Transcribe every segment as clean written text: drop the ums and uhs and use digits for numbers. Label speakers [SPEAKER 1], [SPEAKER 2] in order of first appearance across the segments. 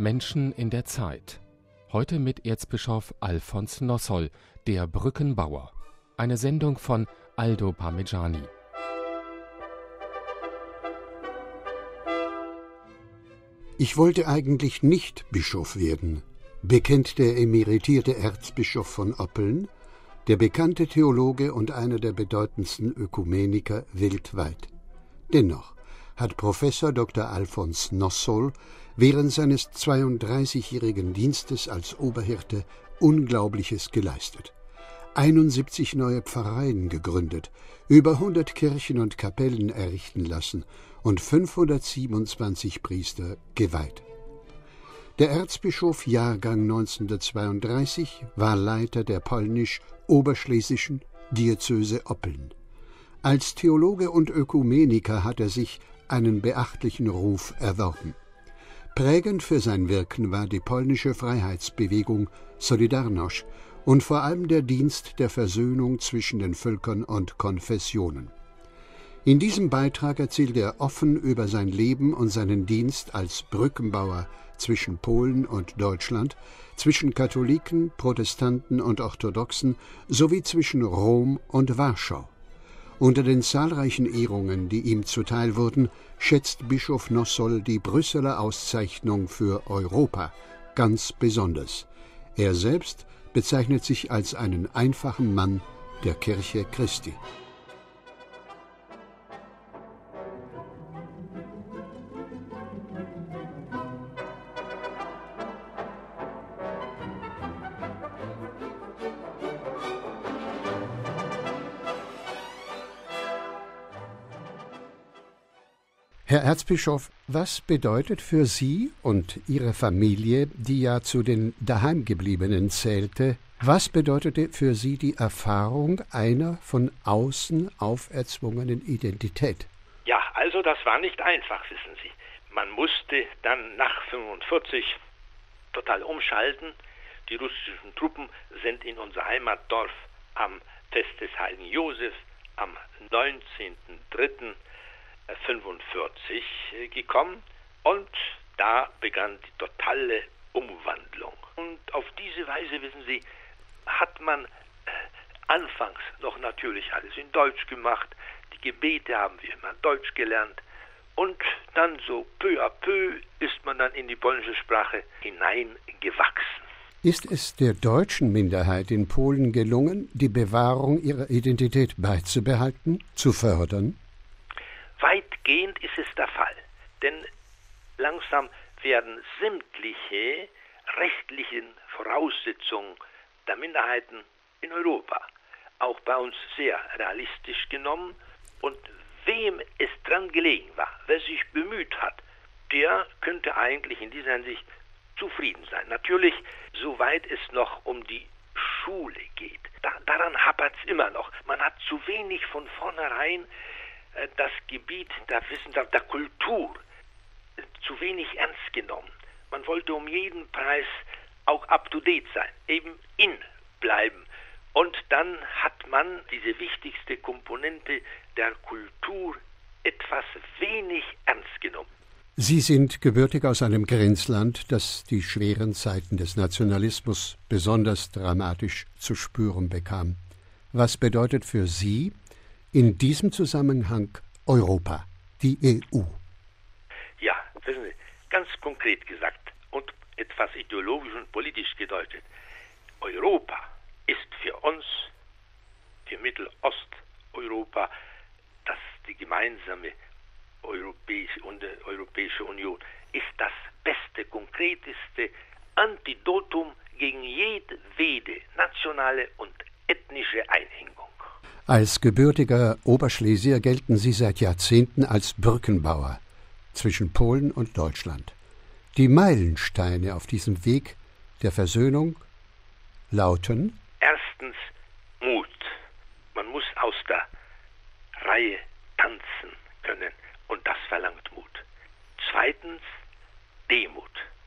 [SPEAKER 1] Menschen in der Zeit. Heute mit Erzbischof Alfons Nossol, der Brückenbauer. Eine Sendung von Aldo Parmigiani.
[SPEAKER 2] Ich wollte eigentlich nicht Bischof werden, bekennt der emeritierte Erzbischof von Oppeln, der bekannte Theologe und einer der bedeutendsten Ökumeniker weltweit. Dennoch hat Professor Dr. Alfons Nossol während seines 32-jährigen Dienstes als Oberhirte Unglaubliches geleistet. 71 neue Pfarreien gegründet, über 100 Kirchen und Kapellen errichten lassen und 527 Priester geweiht. Der Erzbischof Jahrgang 1932 war Leiter der polnisch-oberschlesischen Diözese Oppeln. Als Theologe und Ökumeniker hat er sich einen beachtlichen Ruf erworben. Prägend für sein Wirken war die polnische Freiheitsbewegung Solidarność und vor allem der Dienst der Versöhnung zwischen den Völkern und Konfessionen. In diesem Beitrag erzählt er offen über sein Leben und seinen Dienst als Brückenbauer zwischen Polen und Deutschland, zwischen Katholiken, Protestanten und Orthodoxen sowie zwischen Rom und Warschau. Unter den zahlreichen Ehrungen, die ihm zuteil wurden, schätzt Bischof Nossol die Brüsseler Auszeichnung für Europa ganz besonders. Er selbst bezeichnet sich als einen einfachen Mann der Kirche Christi. Herr Erzbischof, was bedeutet für Sie und Ihre Familie, die ja zu den Daheimgebliebenen zählte, was bedeutete für Sie die Erfahrung einer von außen auferzwungenen Identität?
[SPEAKER 3] Ja, also das war nicht einfach, wissen Sie. Man musste dann nach 1945 total umschalten. Die russischen Truppen sind in unser Heimatdorf am Fest des Heiligen Josef am 19.03.45 gekommen und da begann die totale Umwandlung. Und auf diese Weise, wissen Sie, hat man anfangs noch natürlich alles in Deutsch gemacht. Die Gebete haben wir immer Deutsch gelernt. Und dann so peu à peu ist man dann in die polnische Sprache hineingewachsen.
[SPEAKER 2] Ist es der deutschen Minderheit in Polen gelungen, die Bewahrung ihrer Identität beizubehalten, zu fördern?
[SPEAKER 3] Weitgehend ist es der Fall, denn langsam werden sämtliche rechtlichen Voraussetzungen der Minderheiten in Europa auch bei uns sehr realistisch genommen und wem es dran gelegen war, wer sich bemüht hat, der könnte eigentlich in dieser Hinsicht zufrieden sein. Natürlich, soweit es noch um die Schule geht, daran hapert es immer noch. Man hat zu wenig von vornherein das Gebiet der Wissenschaft, der Kultur zu wenig ernst genommen. Man wollte um jeden Preis auch up-to-date sein, eben in bleiben. Und dann hat man diese wichtigste Komponente der Kultur etwas wenig ernst genommen.
[SPEAKER 2] Sie sind gebürtig aus einem Grenzland, das die schweren Zeiten des Nationalismus besonders dramatisch zu spüren bekam. Was bedeutet für Sie in diesem Zusammenhang Europa, die EU?
[SPEAKER 3] Ja, wissen Sie, ganz konkret gesagt und etwas ideologisch und politisch gedeutet, Europa ist für uns, für Mittelosteuropa, die gemeinsame Europäische Union, ist das beste, konkreteste Antidotum gegen jedwede nationale und ethnische Einengung.
[SPEAKER 2] Als gebürtiger Oberschlesier gelten Sie seit Jahrzehnten als Brückenbauer zwischen Polen und Deutschland. Die Meilensteine auf diesem Weg der Versöhnung lauten:
[SPEAKER 3] Erstens Mut. Man muss aus der Reihe tanzen können und das verlangt Mut. Zweitens Demut.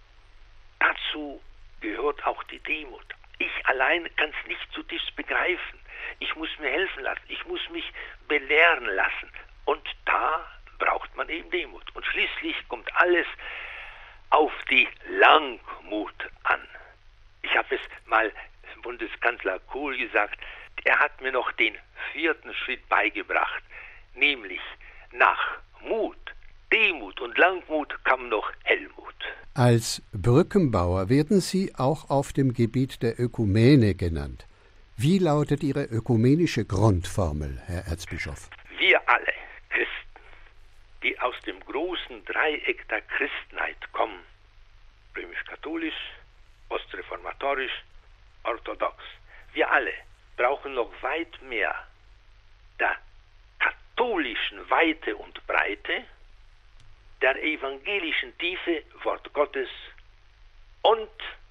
[SPEAKER 3] Dazu gehört auch die Demut. Ich allein kann es nicht zutiefst begreifen. Ich muss mir helfen lassen, ich muss mich belehren lassen. Und da braucht man eben Demut. Und schließlich kommt alles auf die Langmut an. Ich habe es mal Bundeskanzler Kohl gesagt, er hat mir noch den 4. Schritt beigebracht, nämlich nach Mut, Demut und Langmut kam noch Helmut.
[SPEAKER 2] Als Brückenbauer werden Sie auch auf dem Gebiet der Ökumene genannt. Wie lautet Ihre ökumenische Grundformel, Herr Erzbischof?
[SPEAKER 3] Wir alle Christen, die aus dem großen Dreieck der Christenheit kommen, römisch-katholisch, ostreformatorisch, orthodox, wir alle brauchen noch weit mehr der katholischen Weite und Breite, der evangelischen Tiefe, Wort Gottes, und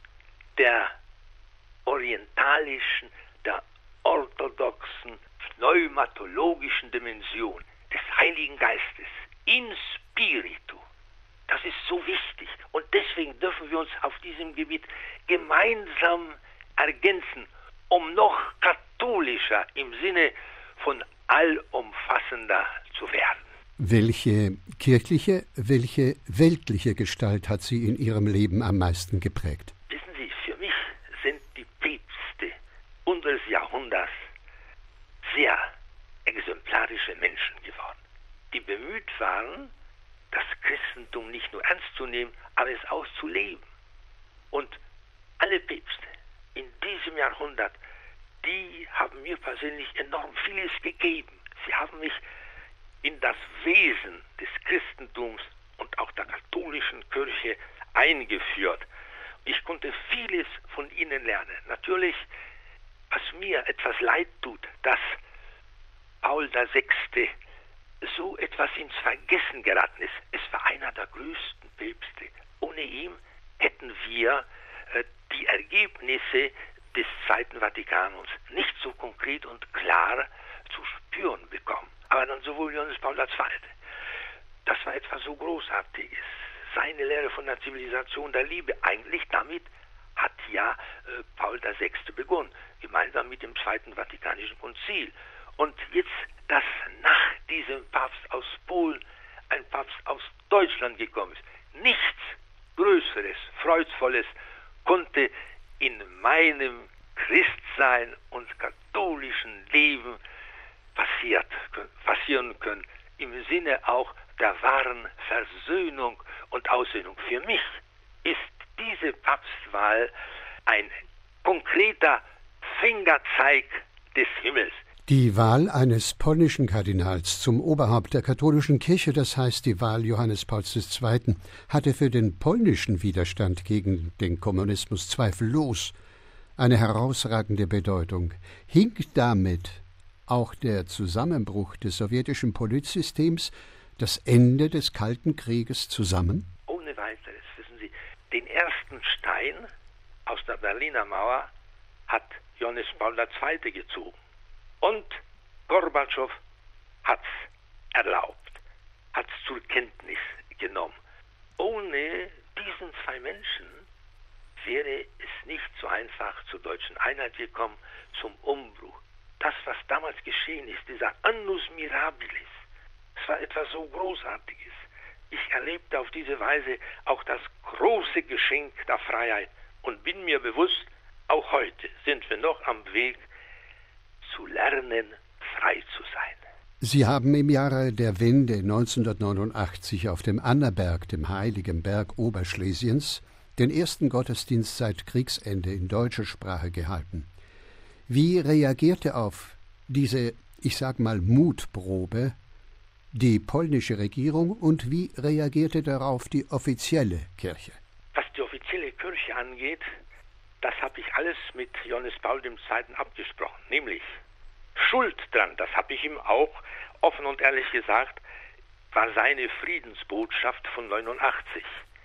[SPEAKER 3] der orientalischen, der orthodoxen, pneumatologischen Dimension des Heiligen Geistes, in spiritu. Das ist so wichtig und deswegen dürfen wir uns auf diesem Gebiet gemeinsam ergänzen, um noch katholischer im Sinne von allumfassender zu werden.
[SPEAKER 2] Welche kirchliche, welche weltliche Gestalt hat Sie in Ihrem Leben am meisten geprägt?
[SPEAKER 3] Wissen Sie, für mich sind die Päpste unseres Jahrhunderts sehr exemplarische Menschen geworden, die bemüht waren, das Christentum nicht nur ernst zu nehmen, aber es auch zu leben. Und alle Päpste in diesem Jahrhundert, die haben mir persönlich enorm vieles gegeben. Sie haben mich in das Wesen des Christentums und auch der katholischen Kirche eingeführt. Ich konnte vieles von ihnen lernen. Natürlich, was mir etwas leid tut, dass Paul VI. So etwas ins Vergessen geraten ist. Es war einer der größten Päpste. Ohne ihn hätten wir die Ergebnisse des Zweiten Vatikanums nicht so konkret und klar zu spüren bekommen. Aber dann sowohl Johannes Paul II. Das war etwas so Großartiges. Seine Lehre von der Zivilisation der Liebe, eigentlich damit hat ja Paul VI. Begonnen, gemeinsam mit dem Zweiten Vatikanischen Konzil. Und jetzt, dass nach diesem Papst aus Polen ein Papst aus Deutschland gekommen ist, nichts Größeres, Freudvolles konnte in meinem Christsein und katholischen Leben passieren können, im Sinne auch der wahren Versöhnung und Aussöhnung. Für mich ist diese Papstwahl ein konkreter Fingerzeig des Himmels.
[SPEAKER 2] Die Wahl eines polnischen Kardinals zum Oberhaupt der katholischen Kirche, das heißt die Wahl Johannes Pauls II., hatte für den polnischen Widerstand gegen den Kommunismus zweifellos eine herausragende Bedeutung. Hing damit auch der Zusammenbruch des sowjetischen Politsystems, das Ende des Kalten Krieges zusammen?
[SPEAKER 3] Ohne weiteres, wissen Sie, den ersten Stein aus der Berliner Mauer hat Johannes Paul II. Gezogen. Und Gorbatschow hat's erlaubt, hat's zur Kenntnis genommen. Ohne diesen zwei Menschen wäre es nicht so einfach zur deutschen Einheit gekommen, zum Umbruch. Das, was damals geschehen ist, dieser Annus Mirabilis, es war etwas so Großartiges. Ich erlebte auf diese Weise auch das große Geschenk der Freiheit und bin mir bewusst, auch heute sind wir noch am Weg, zu lernen, frei zu sein.
[SPEAKER 2] Sie haben im Jahre der Wende 1989 auf dem Annaberg, dem heiligen Berg Oberschlesiens, den ersten Gottesdienst seit Kriegsende in deutscher Sprache gehalten. Wie reagierte auf diese, ich sag mal, Mutprobe die polnische Regierung und wie reagierte darauf die offizielle Kirche?
[SPEAKER 3] Was die offizielle Kirche angeht, das habe ich alles mit Johannes Paul II. Abgesprochen, nämlich Schuld dran, das habe ich ihm auch offen und ehrlich gesagt, war seine Friedensbotschaft von 89.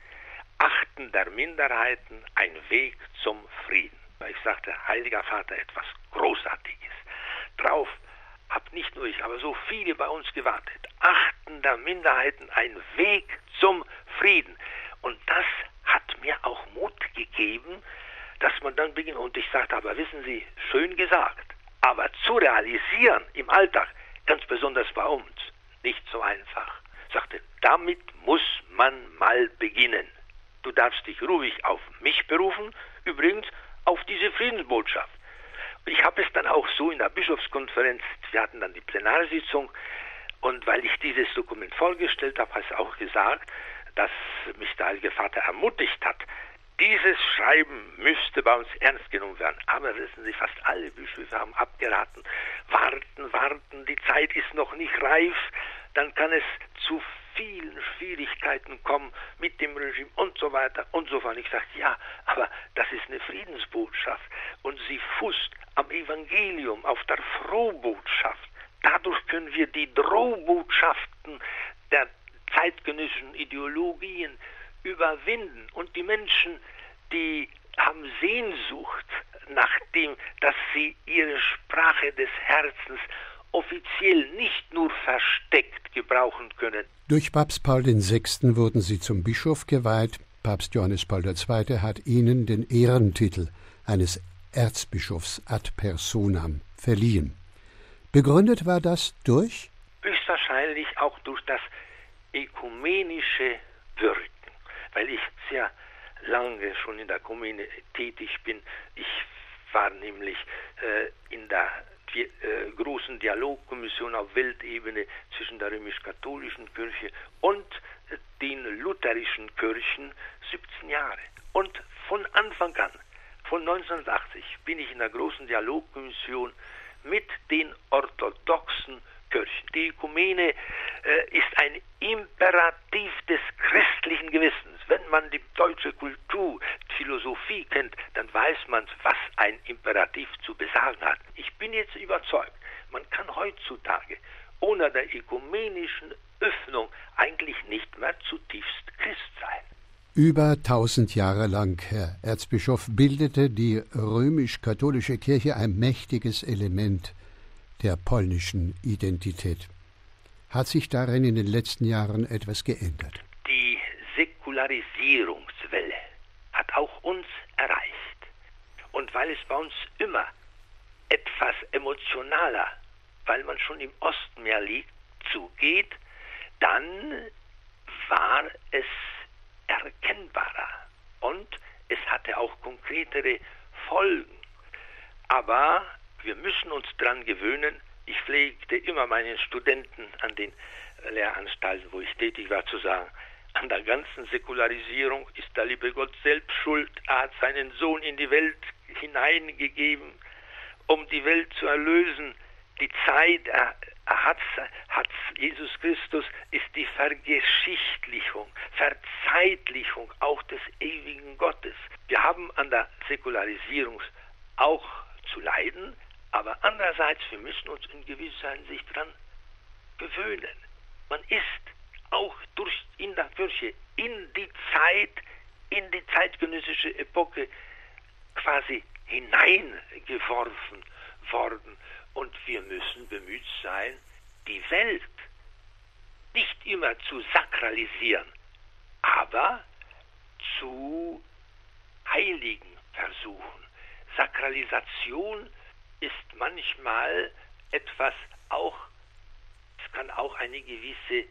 [SPEAKER 3] Achten der Minderheiten ein Weg zum Frieden. Ich sagte, Heiliger Vater, etwas Großartiges. Drauf hab nicht nur ich, aber so viele bei uns gewartet. Achten der Minderheiten ein Weg zum Frieden. Und das hat mir auch Mut gegeben, dass man dann beginnt. Und ich sagte, aber wissen Sie, schön gesagt, aber zu realisieren im Alltag, ganz besonders bei uns, nicht so einfach. Ich sagte, damit muss man mal beginnen. Du darfst dich ruhig auf mich berufen, übrigens auf diese Friedensbotschaft. Ich habe es dann auch so in der Bischofskonferenz, wir hatten dann die Plenarsitzung, und weil ich dieses Dokument vorgestellt habe, habe ich auch gesagt, dass mich der Heilige Vater ermutigt hat. Dieses Schreiben müsste bei uns ernst genommen werden. Aber wissen Sie, fast alle Bischöfe haben abgeraten. Warten, die Zeit ist noch nicht reif. Dann kann es zu vielen Schwierigkeiten kommen mit dem Regime und so weiter und so fort. Ich sage, ja, aber das ist eine Friedensbotschaft und sie fußt am Evangelium, auf der Frohbotschaft. Dadurch können wir die Drohbotschaften der zeitgenössischen Ideologien überwinden. Und die Menschen, die haben Sehnsucht nach dem, dass sie ihre Sprache des Herzens offiziell nicht nur versteckt gebrauchen können.
[SPEAKER 2] Durch Papst Paul VI. Wurden sie zum Bischof geweiht. Papst Johannes Paul II. Hat ihnen den Ehrentitel eines Erzbischofs ad personam verliehen. Begründet war das durch?
[SPEAKER 3] Höchstwahrscheinlich auch durch das ökumenische Wirken, weil ich sehr lange schon in der Ökumene tätig bin. Ich war nämlich in der großen Dialogkommission auf Weltebene zwischen der römisch-katholischen Kirche und den lutherischen Kirchen 17 Jahre. Und von Anfang an, von 1980, bin ich in der großen Dialogkommission mit den orthodoxen Kirchen. Die Ökumene ist ein Imperativ des christlichen Gewissens. Wenn man die deutsche Kultur, Philosophie kennt, dann weiß man, was ein Imperativ zu besagen hat. Ich bin jetzt überzeugt, man kann heutzutage ohne der ökumenischen Öffnung eigentlich nicht mehr zutiefst Christ sein.
[SPEAKER 2] Über 1000 Jahre lang, Herr Erzbischof, bildete die römisch-katholische Kirche ein mächtiges Element der polnischen Identität. Hat sich darin in den letzten Jahren etwas geändert?
[SPEAKER 3] Die Säkularisierungswelle hat auch uns erreicht. Und weil es bei uns immer etwas emotionaler, weil man schon im Osten mehr liegt, zugeht, dann war es erkennbarer und es hatte auch konkretere Folgen. Aber wir müssen uns daran gewöhnen. Ich pflegte immer meinen Studenten an den Lehranstalten, wo ich tätig war, zu sagen, an der ganzen Säkularisierung ist der liebe Gott selbst schuld. Er hat seinen Sohn in die Welt hineingegeben, um die Welt zu erlösen. Die Zeit, Jesus Christus ist die Vergeschichtlichung, Verzeitlichung auch des ewigen Gottes. Wir haben an der Säkularisierung auch zu leiden, aber andererseits, wir müssen uns in gewisser Hinsicht dran gewöhnen. Man ist auch in der Kirche in die zeitgenössische Epoche quasi hineingeworfen worden. Und wir müssen bemüht sein, die Welt nicht immer zu sakralisieren, aber zu heiligen versuchen. Sakralisation ist manchmal etwas auch, es kann auch eine gewisse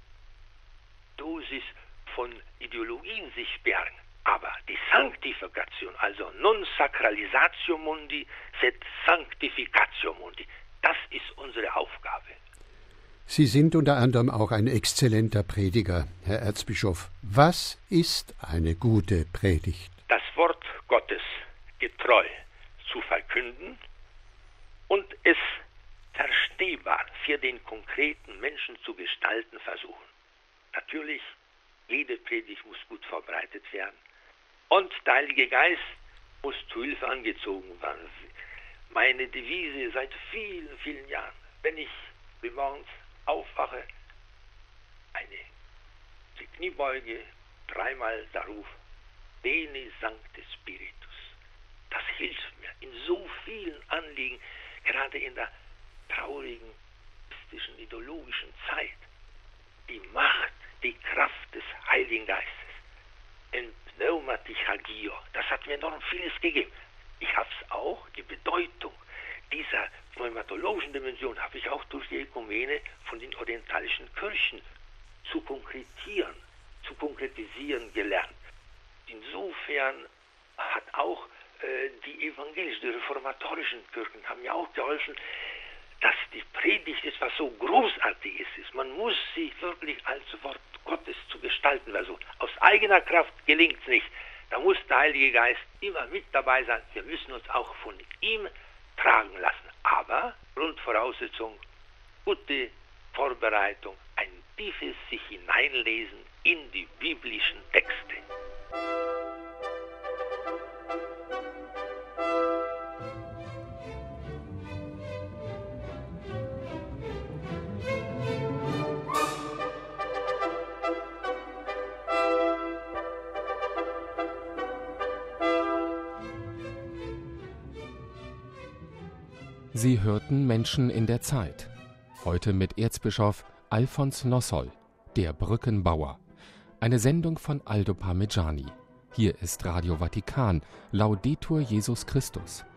[SPEAKER 3] Dosis von Ideologien sich bergen. Aber die Sanctifikation, also non sacralisatio mundi, sed sanctificatio mundi, das ist unsere Aufgabe.
[SPEAKER 2] Sie sind unter anderem auch ein exzellenter Prediger, Herr Erzbischof. Was ist eine gute Predigt?
[SPEAKER 3] Das Wort Gottes getreu zu verkünden und es verstehbar für den konkreten Menschen zu gestalten versuchen. Natürlich, jede Predigt muss gut vorbereitet werden. Und der Heilige Geist muss zu Hilfe angezogen werden. Meine Devise seit vielen, vielen Jahren, wenn ich morgens aufwache, die Kniebeuge, dreimal der Ruf, Bene Sancte Spiritus. Das hilft mir in so vielen Anliegen, gerade in der traurigen, mystischen, ideologischen Zeit. Die Macht, die Kraft des Heiligen Geistes. In Pneumatichagio, das hat mir enorm vieles gegeben. Ich habe es auch, die Bedeutung dieser pneumatologischen Dimension habe ich auch durch die Ökumene von den orientalischen Kirchen zu konkretisieren gelernt. insofern hat auch die evangelischen, die reformatorischen Kirchen haben ja auch geholfen, dass die Predigt etwas so Großartiges ist. Man muss sie wirklich als Wort Gottes zu gestalten, weil so aus eigener Kraft gelingt es nicht. Da muss der Heilige Geist immer mit dabei sein. Wir müssen uns auch von ihm tragen lassen. Aber Grundvoraussetzung, gute Vorbereitung, ein tiefes sich hineinlesen in die biblischen Texte.
[SPEAKER 1] Sie hörten Menschen in der Zeit. Heute mit Erzbischof Alfons Nossoll, der Brückenbauer. Eine Sendung von Aldo Parmigiani. Hier ist Radio Vatikan. Laudetur Jesus Christus.